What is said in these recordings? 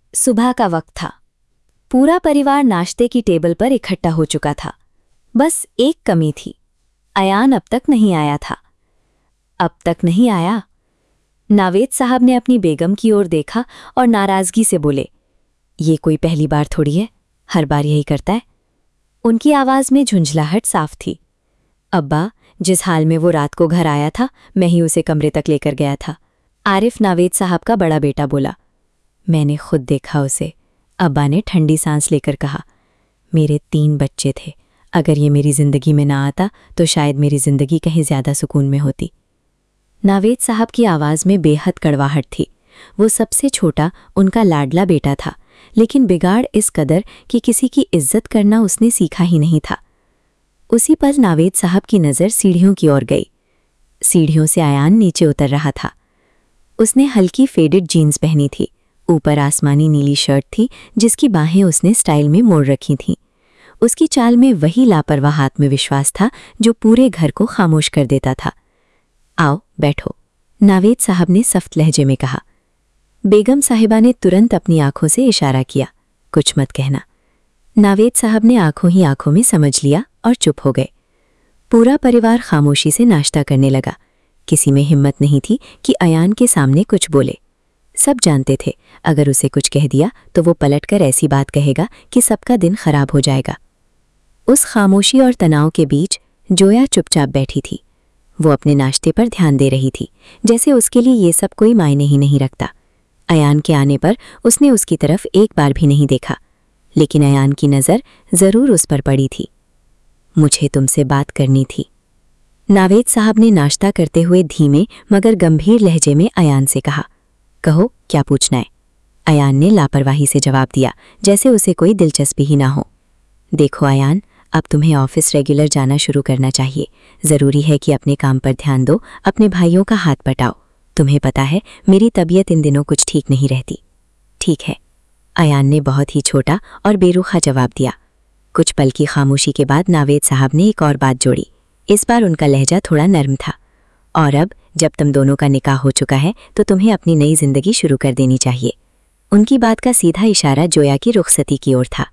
सुबह का वक्त था। पूरा परिवार नाश्ते की टेबल पर इकट्ठा हो चुका था। बस एक कमी थी, अयान अब तक नहीं आया था। अब तक नहीं आया। नावेद साहब ने अपनी बेगम की ओर देखा और नाराजगी से बोले, ये कोई पहली बार थोड़ी है, हर बार यही करता है। उनकी आवाज में झुंझलाहट साफ थी। अब्बा, जिस हाल में वो रात को घर आया था, मैं ही उसे कमरे तक लेकर गया था। आरिफ, नावेद साहब का बड़ा बेटा, बोला। मैंने खुद देखा उसे, अब्बा ने ठंडी सांस लेकर कहा। मेरे 3 बच्चे थे। अगर ये मेरी जिंदगी में ना आता तो शायद मेरी जिंदगी कहीं ज्यादा सुकून में होती। नावेद साहब की आवाज में बेहद कड़वाहट थी। वो सबसे छोटा, उनका लाडला बेटा था, लेकिन बिगाड़ इस कदर कि किसी की इज्जत करना उसने सीखा ही नहीं था। उसी पल नावेद साहब की नज़र सीढ़ियों की ओर गई। सीढ़ियों से अयान नीचे उतर रहा था। उसने हल्की फेडेड जीन्स पहनी थी, ऊपर आसमानी नीली शर्ट थी जिसकी बाहें उसने स्टाइल में मोड़ रखी थीं। उसकी चाल में वही लापरवाह आत्मविश्वास था जो पूरे घर को खामोश कर देता था। आओ बैठो, नावेद साहब ने सख्त लहजे में कहा। बेगम साहिबा ने तुरंत अपनी आंखों से इशारा किया, कुछ मत कहना। नावेद साहब ने आंखों ही आंखों में समझ लिया और चुप हो गए। पूरा परिवार खामोशी से नाश्ता करने लगा। किसी में हिम्मत नहीं थी कि अयान के सामने कुछ बोले। सब जानते थे अगर उसे कुछ कह दिया तो वो पलटकर ऐसी बात कहेगा कि सबका दिन खराब हो जाएगा। उस खामोशी और तनाव के बीच जोया चुपचाप बैठी थी। वो अपने नाश्ते पर ध्यान दे रही थी, जैसे उसके लिए ये सब कोई मायने ही नहीं रखता। अयान के आने पर उसने उसकी तरफ एक बार भी नहीं देखा, लेकिन अयान की नज़र जरूर उस पर पड़ी थी। मुझे तुमसे बात करनी थी, नावेद साहब ने नाश्ता करते हुए धीमे मगर गंभीर लहजे में अयान से कहा। कहो, क्या पूछना है? अयान ने लापरवाही से जवाब दिया, जैसे उसे कोई दिलचस्पी ही ना हो। देखो अयान, अब तुम्हें ऑफिस रेगुलर जाना शुरू करना चाहिए। ज़रूरी है कि अपने काम पर ध्यान दो, अपने भाइयों का हाथ बटाओ। तुम्हें पता है मेरी तबीयत इन दिनों कुछ ठीक नहीं रहती। ठीक है, अयान ने बहुत ही छोटा और बेरुखा जवाब दिया। कुछ पल की खामोशी के बाद नावेद साहब ने एक और बात जोड़ी। इस बार उनका लहजा थोड़ा नर्म था। और अब जब तुम दोनों का निकाह हो चुका है तो तुम्हें अपनी नई जिंदगी शुरू कर देनी चाहिए। उनकी बात का सीधा इशारा जोया की रुखसती की ओर था।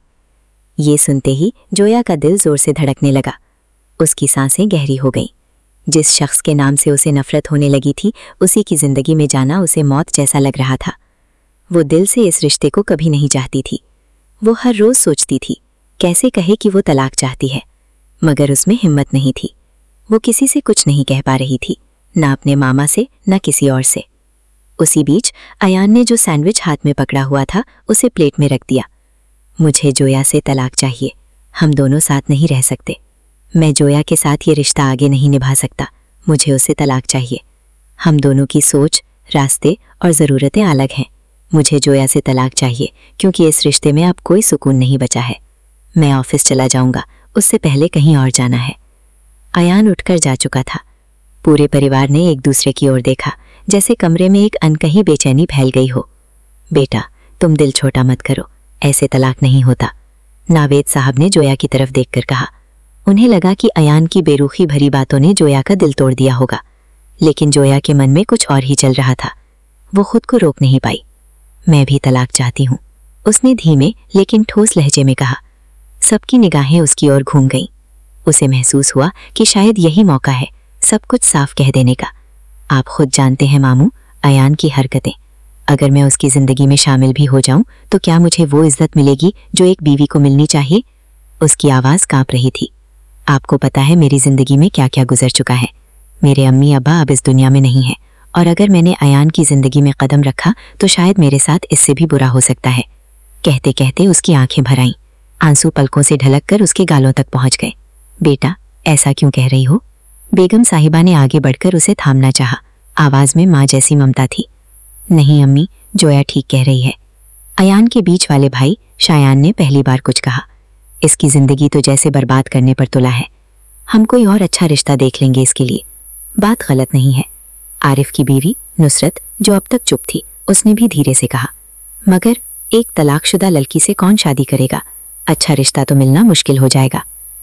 ये सुनते ही जोया का दिल जोर से धड़कने लगा। उसकी सांसें गहरी हो गईं। जिस शख्स के नाम से उसे नफरत होने लगी थी, उसी की जिंदगी में जाना उसे मौत जैसा लग रहा था। वो दिल से इस रिश्ते को कभी नहीं चाहती थी। वो हर रोज सोचती थी कैसे कहे कि वो तलाक चाहती है, मगर उसमें हिम्मत नहीं थी। वो किसी से कुछ नहीं कह पा रही थी, ना अपने मामा से ना किसी और से। उसी बीच अयान ने जो सैंडविच हाथ में पकड़ा हुआ था उसे प्लेट में रख दिया। मुझे जोया से तलाक चाहिए। हम दोनों साथ नहीं रह सकते। मैं जोया के साथ ये रिश्ता आगे नहीं निभा सकता। मुझे उससे तलाक चाहिए। हम दोनों की सोच, रास्ते और ज़रूरतें अलग हैं। मुझे जोया से तलाक चाहिए क्योंकि इस रिश्ते में अब कोई सुकून नहीं बचा है। मैं ऑफिस चला जाऊंगा, उससे पहले कहीं और जाना है। अयान उठकर जा चुका था। पूरे परिवार ने एक दूसरे की ओर देखा, जैसे कमरे में एक अनकही बेचैनी फैल गई हो। बेटा, तुम दिल छोटा मत करो, ऐसे तलाक नहीं होता, नावेद साहब ने जोया की तरफ देखकर कहा। उन्हें लगा कि अयान की बेरुखी भरी बातों ने जोया का दिल तोड़ दिया होगा, लेकिन जोया के मन में कुछ और ही चल रहा था। वो खुद को रोक नहीं पाई। मैं भी तलाक चाहती हूँ, उसने धीमे लेकिन ठोस लहजे में कहा। सबकी निगाहें उसकी ओर घूम गईं। उसे महसूस हुआ कि शायद यही मौका है सब कुछ साफ कह देने का। आप खुद जानते हैं मामू, अयान की हरकतें। अगर मैं उसकी जिंदगी में शामिल भी हो जाऊं तो क्या मुझे वो इज्जत मिलेगी जो एक बीवी को मिलनी चाहिए? उसकी आवाज़ कांप रही थी। आपको पता है मेरी जिंदगी में क्या क्या गुजर चुका है। मेरे अम्मी अब्बा अब इस दुनिया में नहीं हैं, और अगर मैंने अयान की जिंदगी में कदम रखा तो शायद मेरे साथ इससे भी बुरा हो सकता है। कहते कहते उसकी आंखें भर आईं। आंसू पलकों से ढलककर उसके गालों तक पहुंच गए। बेटा, ऐसा क्यों कह रही हो? बेगम साहिबा ने आगे बढ़कर उसे थामना चाहा। आवाज में माँ जैसी ममता थी। नहीं अम्मी, जोया ठीक कह रही है। अयान के बीच वाले भाई शायान ने पहली बार कुछ कहा। इसकी जिंदगी तो जैसे बर्बाद करने पर तुला है। हम कोई और अच्छा रिश्ता देख लेंगे इसके लिए। बात गलत नहीं है। आरिफ की बीवी नुसरत, जो अब तक चुप थी, उसने भी धीरे से कहा। मगर एक तलाकशुदा लड़की से कौन शादी करेगा? अच्छा रिश्ता तो मिलना मुश्किल हो जाएगा।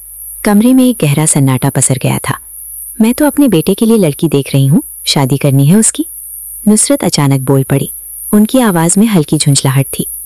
कमरे में एक गहरा सन्नाटा पसर गया था। मैं तो अपने बेटे के लिए लड़की देख रही हूँ, शादी करनी है उसकी। नुसरत अचानक बोल पड़ी। उनकी आवाज में हल्की झुंझलाहट थी।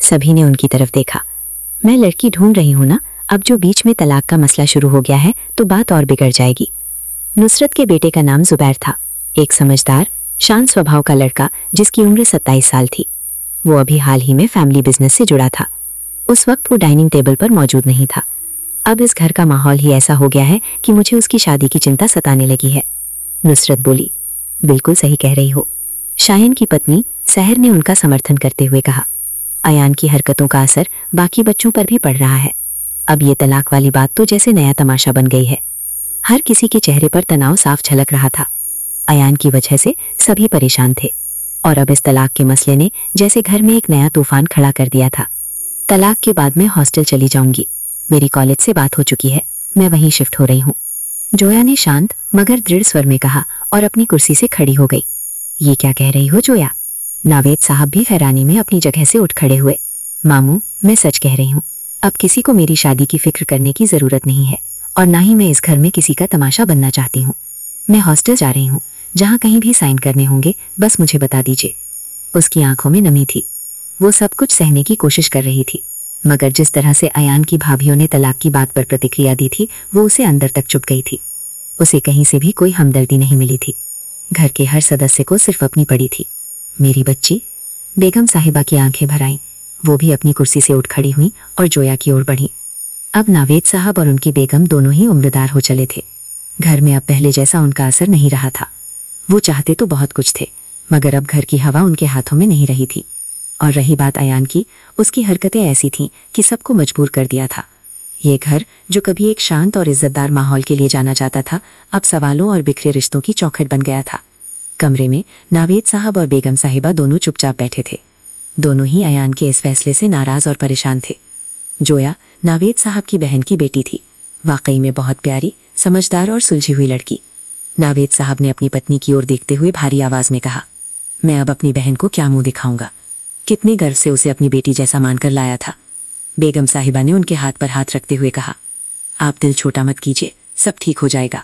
सभी ने उनकी तरफ देखा। मैं लड़की ढूंढ रही हूं ना, अब जो बीच में तलाक का मसला शुरू हो गया है तो बात और बिगड़ जाएगी। नुसरत के बेटे का नाम जुबैर था, एक समझदार शांत स्वभाव का लड़का जिसकी उम्र 27 साल थी। वो अभी हाल ही में फैमिली बिजनेस से जुड़ा था। उस वक्त वो डाइनिंग टेबल पर मौजूद नहीं था। अब इस घर का माहौल ही ऐसा हो गया है कि मुझे उसकी शादी की चिंता सताने लगी है। नुसरत बोली, बिल्कुल सही कह रही हो। शायन की पत्नी सहर ने उनका समर्थन करते हुए कहा, अयान की हरकतों का असर बाकी बच्चों पर भी पड़ रहा है। अब ये तलाक वाली बात तो जैसे नया तमाशा बन गई है। हर किसी के चेहरे पर तनाव साफ झलक रहा था। अयान की वजह से सभी परेशान थे और अब इस तलाक के मसले ने जैसे घर में एक नया तूफान खड़ा कर दिया था। तलाक के बाद मैं हॉस्टल चली जाऊंगी। मेरी कॉलेज से बात हो चुकी है, मैं वहीं शिफ्ट हो रही हूँ। जोया ने शांत मगर दृढ़ स्वर में कहा और अपनी कुर्सी से खड़ी हो गई। ये क्या कह रही हो जोया? नावेद साहब भी हैरानी में अपनी जगह से उठ खड़े हुए। मामू, मैं सच कह रही हूँ। अब किसी को मेरी शादी की फिक्र करने की जरूरत नहीं है और ना ही मैं इस घर में किसी का तमाशा बनना चाहती हूँ। मैं हॉस्टल जा रही हूँ, जहाँ कहीं भी साइन करने होंगे बस मुझे बता दीजिए। उसकी आंखों में नमी थी। वो सब कुछ सहने की कोशिश कर रही थी, मगर जिस तरह से अयान की भाभीियों ने तलाक की बात पर प्रतिक्रिया दी थी वो उसे अंदर तक चुभ गई थी। उसे कहीं से भी कोई हमदर्दी नहीं मिली थी। घर के हर सदस्य को सिर्फ अपनी पड़ी थी। मेरी बच्ची। बेगम साहिबा की आंखें भर आईं। वो भी अपनी कुर्सी से उठ खड़ी हुई और जोया की ओर बढ़ी। अब नावेद साहब और उनकी बेगम दोनों ही उम्रदार हो चले थे। घर में अब पहले जैसा उनका असर नहीं रहा था। वो चाहते तो बहुत कुछ थे, मगर अब घर की हवा उनके हाथों में नहीं रही थी। और रही बात अयान की, उसकी हरकतें ऐसी थीं कि सबको मजबूर कर दिया था। ये घर जो कभी एक शांत और इज्जतदार माहौल के लिए जाना जाता था, अब सवालों और बिखरे रिश्तों की चौखट बन गया था। कमरे में नावेद साहब और बेगम साहिबा दोनों चुपचाप बैठे थे। दोनों ही अयान के इस फैसले से नाराज और परेशान थे। जोया नावेद साहब की बहन की बेटी थी, वाकई में बहुत प्यारी, समझदार और सुलझी हुई लड़की। नावेद साहब ने अपनी पत्नी की ओर देखते हुए भारी आवाज में कहा, मैं अब अपनी बहन को क्या मुंह दिखाऊंगा? कितने गर्व से उसे अपनी बेटी जैसा मानकर लाया था। बेगम साहिबा ने उनके हाथ पर हाथ रखते हुए कहा, आप दिल छोटा मत कीजिए, सब ठीक हो जाएगा।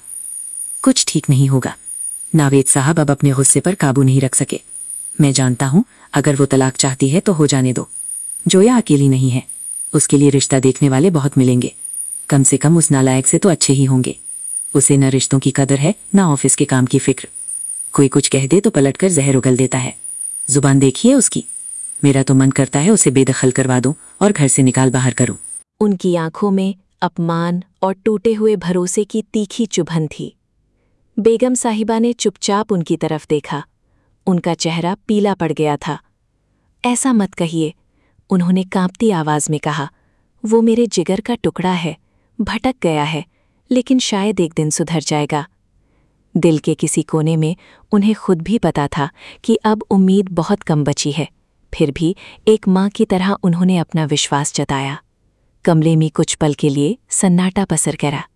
कुछ ठीक नहीं होगा। नावेद साहब अब अपने गुस्से पर काबू नहीं रख सके। मैं जानता हूं, अगर वो तलाक चाहती है तो हो जाने दो। जोया अकेली नहीं है, उसके लिए रिश्ता देखने वाले बहुत मिलेंगे। कम से कम उस नालायक से तो अच्छे ही होंगे। उसे न रिश्तों की कदर है न ऑफिस के काम की फिक्र। कोई कुछ कह दे तो पलटकर जहर उगल देता है। जुबान देखिए उसकी। मेरा तो मन करता है उसे बेदखल करवा दूं और घर से निकाल बाहर करूं। उनकी आंखों में अपमान और टूटे हुए भरोसे की तीखी चुभन थी। बेगम साहिबा ने चुपचाप उनकी तरफ देखा। उनका चेहरा पीला पड़ गया था। ऐसा मत कहिए, उन्होंने कांपती आवाज में कहा। वो मेरे जिगर का टुकड़ा है, भटक गया है, लेकिन शायद एक दिन सुधर जाएगा। दिल के किसी कोने में उन्हें खुद भी पता था कि अब उम्मीद बहुत कम बची है, फिर भी एक माँ की तरह उन्होंने अपना विश्वास जताया। कमरे में कुछ पल के लिए सन्नाटा पसर गया।